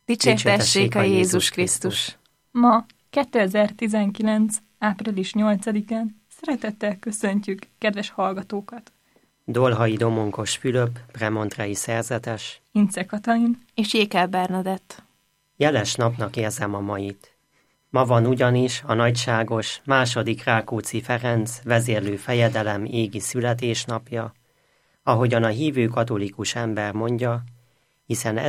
Dicsértessék a Jézus Krisztus! Ma, 2019. április 8-án szeretettel köszöntjük kedves hallgatókat! Dolhai Domonkos Fülöp, premontrei szerzetes, Ince Katalin és Jékel Bernadett. Jeles napnak érzem a mait. Ma van ugyanis a nagyságos II. Rákóczi Ferenc vezérlő fejedelem égi születésnapja, ahogyan a hívő katolikus ember mondja, hiszen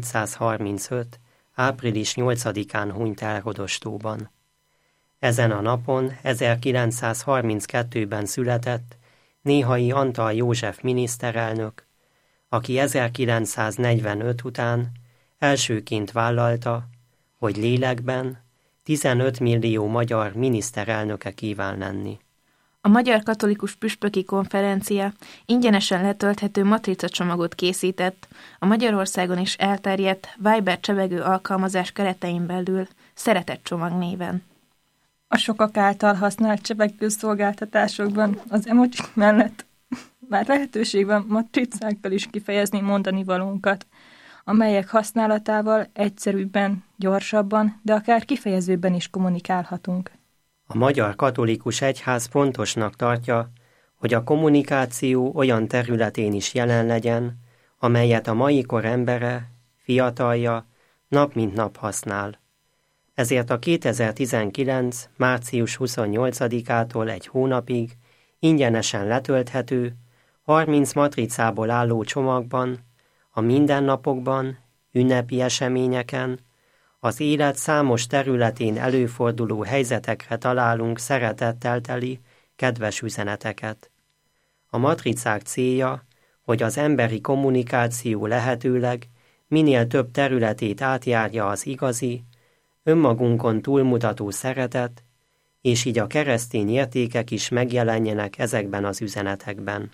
1735. április 8-án hunyt el Rodostóban. Ezen a napon 1932-ben született Néhai Antal József miniszterelnök, aki 1945 után elsőként vállalta, hogy lélekben 15 millió magyar miniszterelnöke kíván lenni. A Magyar Katolikus Püspöki Konferencia ingyenesen letölthető matricacsomagot készített a Magyarországon is elterjedt Viber csevegő alkalmazás keretein belül Szeretett csomag néven. A sokak által használt csevegő szolgáltatásokban az emoji mellett már lehetőség van matricákkal is kifejezni mondani valónkat, amelyek használatával egyszerűbben, gyorsabban, de akár kifejezőbben is kommunikálhatunk. A Magyar Katolikus Egyház fontosnak tartja, hogy a kommunikáció olyan területén is jelen legyen, amelyet a mai kor embere, fiatalja nap mint nap használ. Ezért a 2019. március 28-ától egy hónapig ingyenesen letölthető, 30 matricából álló csomagban, a mindennapokban, ünnepi eseményeken, az élet számos területén előforduló helyzetekre találunk szeretettel teli, kedves üzeneteket. A matricák célja, hogy az emberi kommunikáció lehetőleg minél több területét átjárja az igazi, önmagunkon túlmutató szeretet, és így a keresztény értékek is megjelenjenek ezekben az üzenetekben.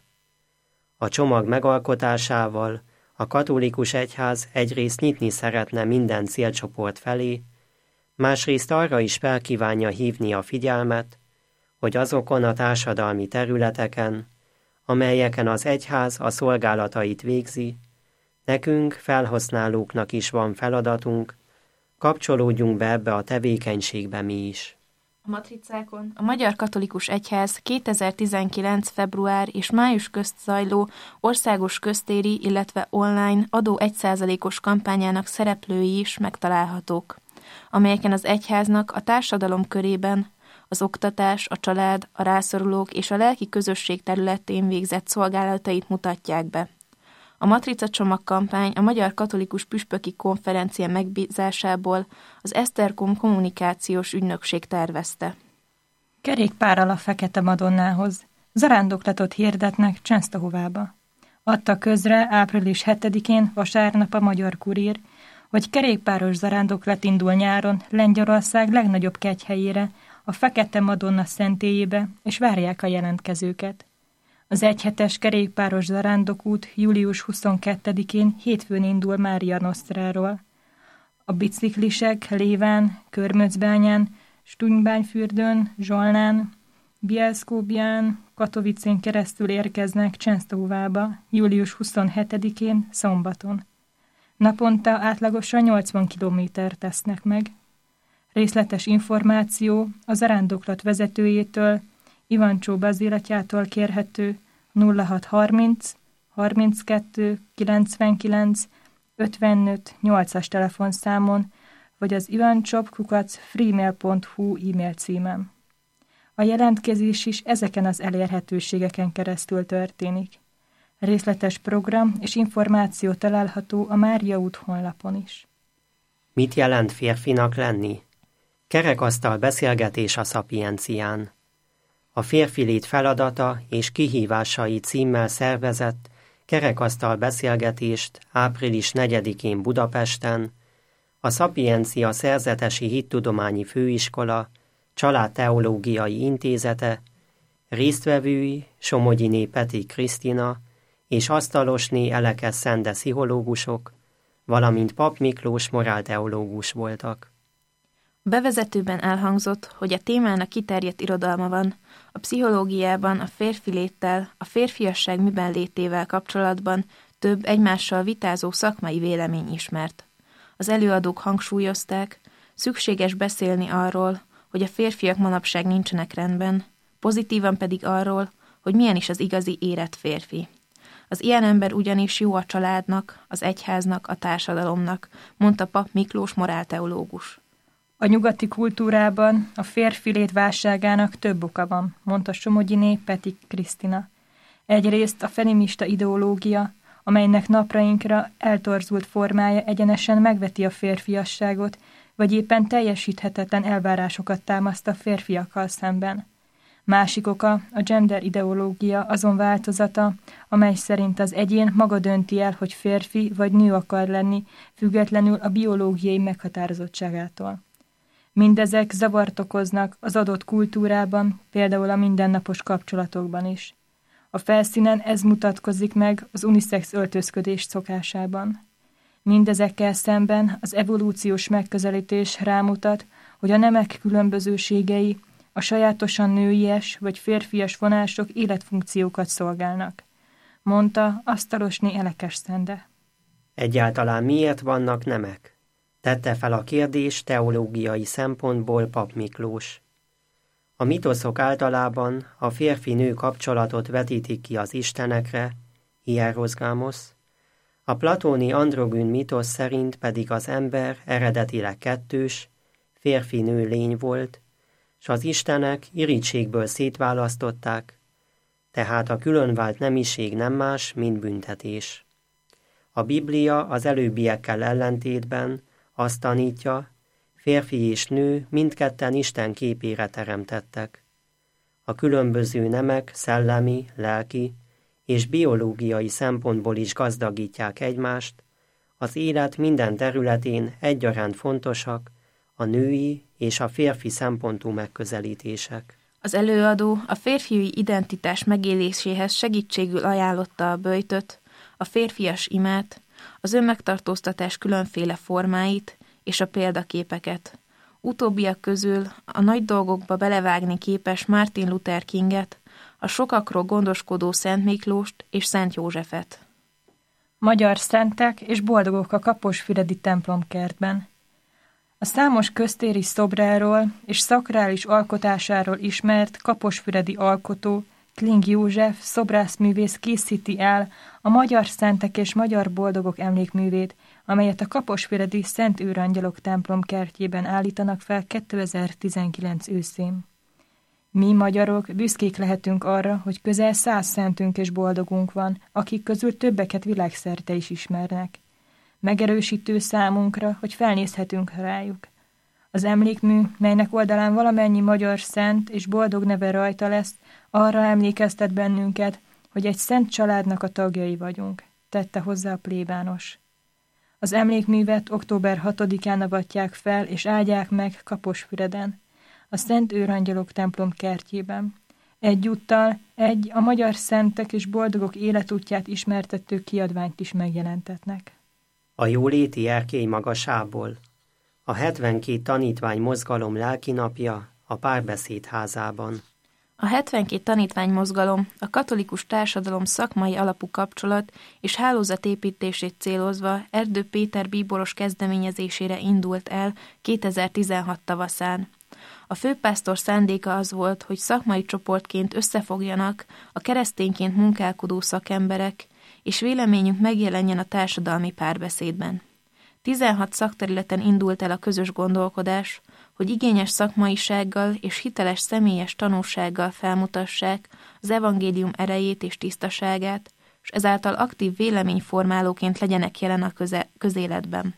A csomag megalkotásával a katolikus egyház egyrészt nyitni szeretne minden célcsoport felé, másrészt arra is felkívánja hívni a figyelmet, hogy azokon a társadalmi területeken, amelyeken az egyház a szolgálatait végzi, nekünk, felhasználóknak is van feladatunk, kapcsolódjunk be ebbe a tevékenységbe mi is. A matricákon a Magyar Katolikus Egyház 2019. február és május közt zajló országos köztéri, illetve online adó 1%-os kampányának szereplői is megtalálhatók, amelyeken az egyháznak a társadalom körében az oktatás, a család, a rászorulók és a lelki közösség területén végzett szolgálatait mutatják be. A Matrica csomagkampány a Magyar Katolikus Püspöki Konferencia megbízásából az Esztergom kommunikációs ügynökség tervezte. Kerékpárral a Fekete Madonnához. Zarándoklatot hirdetnek Csensztahovába. Adta közre április 7-én vasárnap a Magyar Kurír, hogy kerékpáros zarándoklat indul nyáron Lengyelország legnagyobb kegyhelyére, a Fekete Madonna szentélyébe, és várják a jelentkezőket. Az egyhetes kerékpáros zarándokút július 22-én hétfőn indul Mária Nostráról. A biciklisek Léván, Körmöcbányán, Stunybányfürdőn, Zsolnán, Bielszkóbián, Katowicén keresztül érkeznek Csensztahovába július 27-én szombaton. Naponta átlagosan 80 kilométert tesznek meg. Részletes információ a zarándoklat vezetőjétől, Ivancsó Bazilatjától kérhető 0630 32 99 55 8-as telefonszámon, vagy az ivancsop@freemail.hu e-mail címen. A jelentkezés is ezeken az elérhetőségeken keresztül történik. Részletes program és információ található a Mária út honlapon is. Mit jelent férfinak lenni? Kerekasztal beszélgetés a Szapiencián. A Férfi lét feladata és kihívásai címmel szervezett kerekasztal beszélgetést április 4-én Budapesten a Szapiencia Szerzetesi Hittudományi Főiskola Családteológiai Intézete résztvevői Somogyiné Peti Krisztina és Asztalosné Eleke Szende pszichológusok, valamint Pap Miklós morálteológus voltak. A bevezetőben elhangzott, hogy a témának kiterjedt irodalma van, a pszichológiában a férfi léttel, a férfiasság miben létével kapcsolatban több egymással vitázó szakmai vélemény ismert. Az előadók hangsúlyozták, szükséges beszélni arról, hogy a férfiak manapság nincsenek rendben, pozitívan pedig arról, hogy milyen is az igazi érett férfi. Az ilyen ember ugyanis jó a családnak, az egyháznak, a társadalomnak, mondta Pap Miklós morálteológus. A nyugati kultúrában a férfi lét válságának több oka van, mondta Somogyiné Peti Krisztina. Egyrészt a feminista ideológia, amelynek naprainkra eltorzult formája egyenesen megveti a férfiasságot, vagy éppen teljesíthetetlen elvárásokat támaszt a férfiakkal szemben. Másik oka a gender ideológia azon változata, amely szerint az egyén maga dönti el, hogy férfi vagy nő akar lenni, függetlenül a biológiai meghatározottságától. Mindezek zavart okoznak az adott kultúrában, például a mindennapos kapcsolatokban is. A felszínen ez mutatkozik meg az unisex öltözködés szokásában. Mindezekkel szemben az evolúciós megközelítés rámutat, hogy a nemek különbözőségei, a sajátosan nőies vagy férfias vonások életfunkciókat szolgálnak, mondta Asztalosné Elekes Szende. Egyáltalán miért vannak nemek? Tette fel a kérdést teológiai szempontból Pap Miklós. A mitoszok általában a férfi-nő kapcsolatot vetítik ki az istenekre, hierozgámosz, a platóni androgyn mitosz szerint pedig az ember eredetileg kettős, férfi-nő lény volt, s az istenek irítségből szétválasztották, tehát a különvált nemiség nem más, mint büntetés. A Biblia az előbbiekkel ellentétben azt tanítja, férfi és nő mindketten Isten képére teremtettek. A különböző nemek szellemi, lelki és biológiai szempontból is gazdagítják egymást, az élet minden területén egyaránt fontosak a női és a férfi szempontú megközelítések. Az előadó a férfiúi identitás megéléséhez segítségül ajánlotta a böjtöt, a férfias imát, az önmegtartóztatás különféle formáit és a példaképeket. Utóbbiak közül a nagy dolgokba belevágni képes Martin Luther Kinget, a sokakról gondoskodó Szent Miklóst és Szent Józsefet. Magyar szentek és boldogok a Kaposfüredi templomkertben. A számos köztéri szobráról és szakrális alkotásáról ismert kaposfüredi alkotó Kling József szobrászművész készíti el a Magyar Szentek és Magyar Boldogok emlékművét, amelyet a Kaposfüredi Szent Őrangyalok templom kertjében állítanak fel 2019 őszén. Mi magyarok büszkék lehetünk arra, hogy közel 100 szentünk és boldogunk van, akik közül többeket világszerte is ismernek. Megerősítő számunkra, hogy felnézhetünk rájuk. Az emlékmű, melynek oldalán valamennyi magyar szent és boldog neve rajta lesz, arra emlékeztet bennünket, hogy egy szent családnak a tagjai vagyunk, tette hozzá a plébános. Az emlékművet október 6-án avatják fel és áldják meg Kaposfüreden, a Szent Őrangyalok templom kertjében. Egyúttal a magyar szentek és boldogok életútját ismertető kiadványt is megjelentetnek. A jóléti erkély magasából. A 72 tanítvány mozgalom lelkinapja a Párbeszéd házában. A 72 tanítvány mozgalom a katolikus társadalom szakmai alapú kapcsolat és hálózatépítését célozva Erdő Péter bíboros kezdeményezésére indult el 2016 tavaszán. A főpásztor szándéka az volt, hogy szakmai csoportként összefogjanak a keresztényként munkálkodó szakemberek, és véleményünk megjelenjen a társadalmi párbeszédben. 16 szakterületen indult el a közös gondolkodás, hogy igényes szakmaisággal és hiteles személyes tanúsággal felmutassák az evangélium erejét és tisztaságát, és ezáltal aktív véleményformálóként legyenek jelen a közéletben.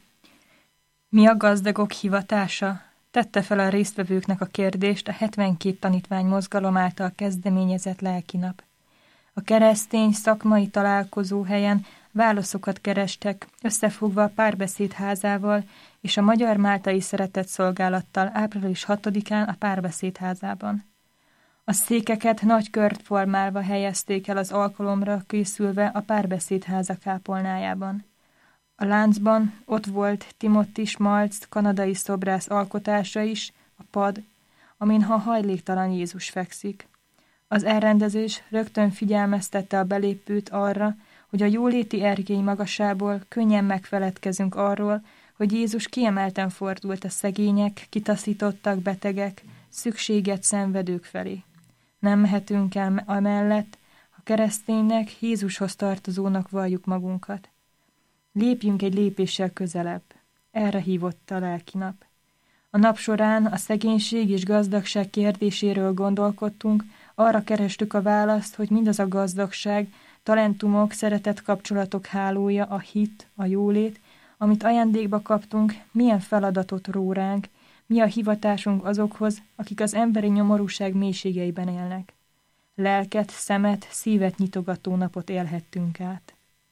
Mi a gazdagok hivatása? Tette fel a résztvevőknek a kérdést a 72 tanítvány mozgalom által kezdeményezett lelkinap. A keresztény szakmai találkozóhelyen válaszokat kerestek, összefogva a Párbeszéd házával és a Magyar Máltai Szeretetszolgálattal április 6-án a Párbeszéd házában. A székeket nagy kört formálva helyezték el az alkalomra készülve a Párbeszéd háza kápolnájában. A láncban ott volt Timothy Schmalz kanadai szobrász alkotása is, a pad, amin ha hajléktalan Jézus fekszik. Az elrendezés rögtön figyelmeztette a belépőt arra, hogy a jóléti erkély magasából könnyen megfeledkezünk arról, hogy Jézus kiemelten fordult a szegények, kitaszítottak, betegek, szükséget szenvedők felé. Nem mehetünk el amellett, ha kereszténynek, Jézushoz tartozónak valljuk magunkat. Lépjünk egy lépéssel közelebb. Erre hívott a lelkinap. A nap során a szegénység és gazdagság kérdéséről gondolkodtunk, arra kerestük a választ, hogy mindaz a gazdagság, talentumok, szeretett kapcsolatok hálója, a hit, a jólét, amit ajándékba kaptunk, milyen feladatot ró ránk, mi a hivatásunk azokhoz, akik az emberi nyomorúság mélységeiben élnek. Lelket, szemet, szívet nyitogató napot élhettünk át.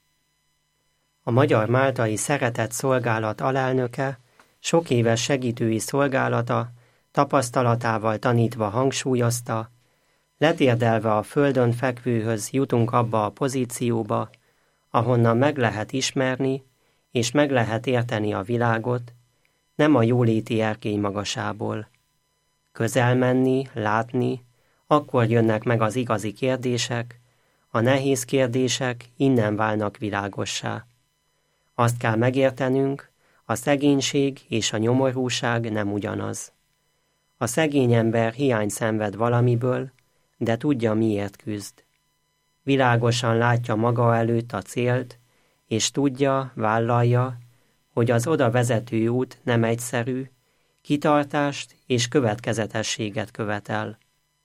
A Magyar Máltai Szeretett Szolgálat alelnöke sok éves segítői szolgálata tapasztalatával tanítva hangsúlyozta, letérdelve a földön fekvőhöz jutunk abba a pozícióba, ahonnan meg lehet ismerni és meg lehet érteni a világot, nem a jóléti erkély magasából. Közel menni, látni, akkor jönnek meg az igazi kérdések, a nehéz kérdések innen válnak világossá. Azt kell megértenünk, a szegénység és a nyomorúság nem ugyanaz. A szegény ember hiány szenved valamiből, de tudja, miért küzd. Világosan látja maga előtt a célt, és tudja, vállalja, hogy az oda vezető út nem egyszerű, kitartást és következetességet követel.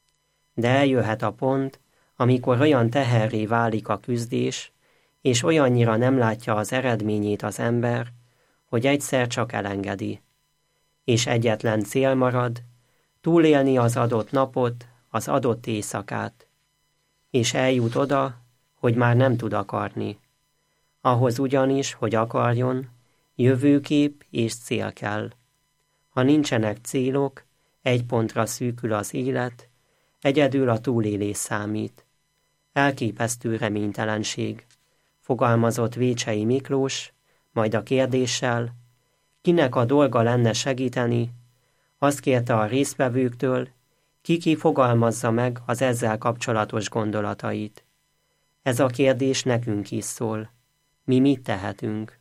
De eljöhet a pont, amikor olyan teherré válik a küzdés, és olyannyira nem látja az eredményét az ember, hogy egyszer csak elengedi. És egyetlen cél marad, túlélni az adott napot, az adott éjszakát. És eljut oda, hogy már nem tud akarni. Ahhoz ugyanis, hogy akarjon, jövőkép és cél kell. Ha nincsenek célok, egy pontra szűkül az élet, egyedül a túlélés számít. Elképesztő reménytelenség, fogalmazott Vécsei Miklós, majd a kérdéssel, kinek a dolga lenne segíteni, azt kérte a résztvevőktől, ki fogalmazza meg az ezzel kapcsolatos gondolatait. Ez a kérdés nekünk is szól. Mi mit tehetünk?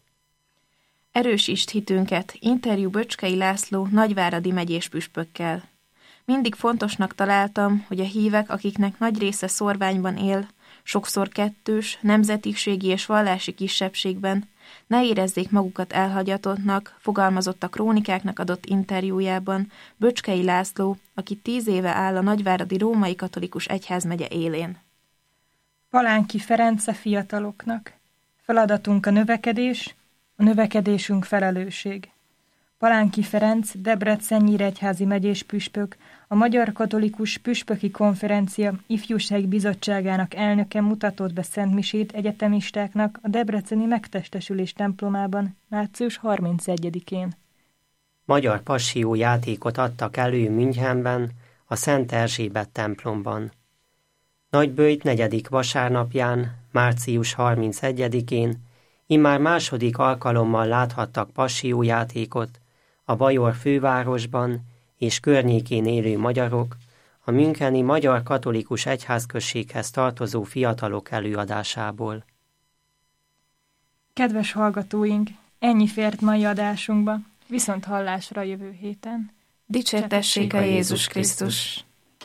Erősítsd hitünket, interjú Böcskei László nagyváradi megyés püspökkel. Mindig fontosnak találtam, hogy a hívek, akiknek nagy része szorványban él, sokszor kettős, nemzetiségi és vallási kisebbségben, ne érezzék magukat elhagyatottnak, fogalmazott a Krónikáknak adott interjújában Böcskei László, aki 10 éve áll a nagyváradi római katolikus egyházmegye élén. Palánki Ferenc a fiataloknak. Feladatunk a növekedésünk felelősség. Palánki Ferenc, Debrecen Nyíregyházi megyés püspök, a Magyar Katolikus Püspöki Konferencia Ifjúsági Bizottságának elnöke mutatott be szentmisét egyetemistáknak a debreceni Megtestesülés templomában március 31-én. Magyar passió játékot adtak elő Münchenben, a Szent Erzsébet templomban. Nagyböjt 4. vasárnapján, március 31-én immár második alkalommal láthattak passió-játékot a Bajor fővárosban és környékén élő magyarok a müncheni Magyar Katolikus Egyházközséghez tartozó fiatalok előadásából. Kedves hallgatóink, ennyi fért mai adásunkba, viszont hallásra jövő héten. Dicsértessék a Jézus Krisztus!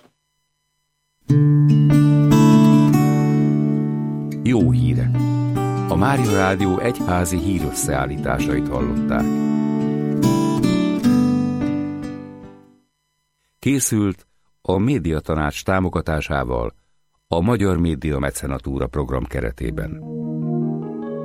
Jó hírek! A Mária Rádió egyházi hírösszeállításait hallották. Készült a Médiatanács támogatásával a Magyar Média Mecenatúra program keretében.